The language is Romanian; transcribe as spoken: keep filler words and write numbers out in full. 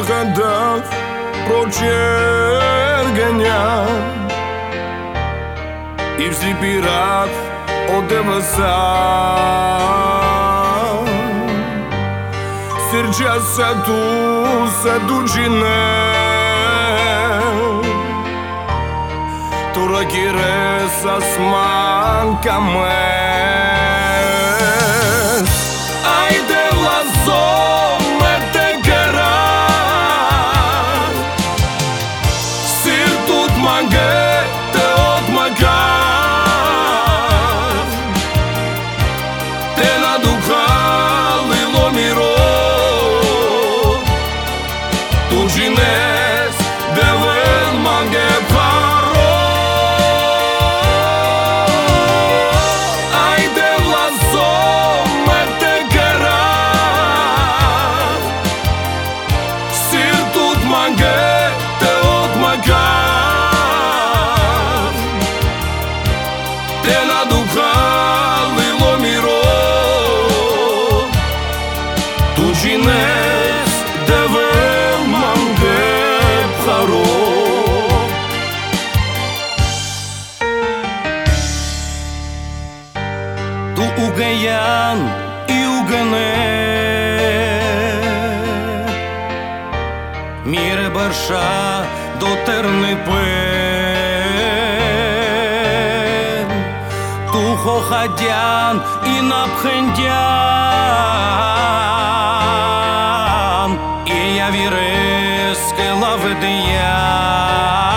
гадах про чергеня і всі пірат одевеса. Сирча сету седучине Тура киреса сманкамес Айде влазо мете кера Сир тут маге те отмака Те надухали ломіро Тужинес девел маге паро Айде влазо мете кера Сир тут маге те отмака Те надухали ломіро Тужинес девел маге паро Tu ugeyan i ugene Mire bărsha do ternipen Tu hohadyan i naphendyan I я вірески лавидyan